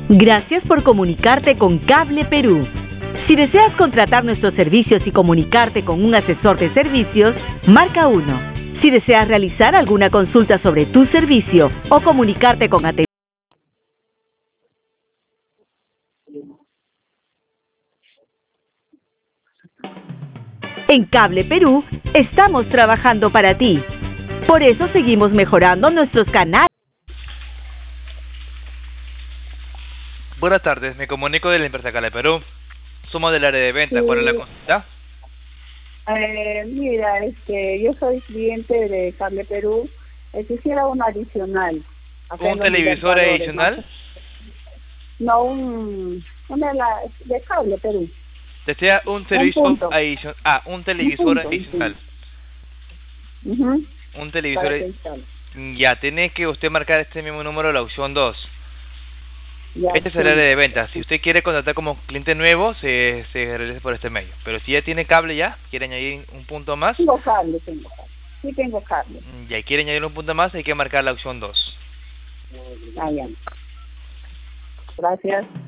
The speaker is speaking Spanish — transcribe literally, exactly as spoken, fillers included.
Gracias por comunicarte con Cable Perú. Si deseas contratar nuestros servicios y comunicarte con un asesor de servicios, marca uno. Si deseas realizar alguna consulta sobre tu servicio o comunicarte con atención. En Cable Perú estamos trabajando para ti. Por eso seguimos mejorando nuestros canales. Buenas tardes, me comunico de la empresa Cable Perú. Somos del área de ventas. Sí. ¿Cuál es la consulta? Eh, mira, este, yo soy cliente de Cable Perú. Eh, quisiera un adicional. Acá en ¿Un los televisor Libertadores, adicional? No, no un, una de, la, de Cable Perú. Desea un televisor punto. adicional. Ah, un televisor punto, un adicional. Ujú. Un televisor. Para que instale. Ya, tiene que usted marcar este mismo número, la opción dos. Ya, Este es sí. el área de ventas. Si usted quiere contratar como cliente nuevo, se, se realiza por este medio. Pero si ya tiene cable ya, quiere añadir un punto más, Tengo cable, tengo cable. Sí tengo cable. ya quiere añadir un punto más, hay que marcar la opción dos. Ah, ya. Gracias.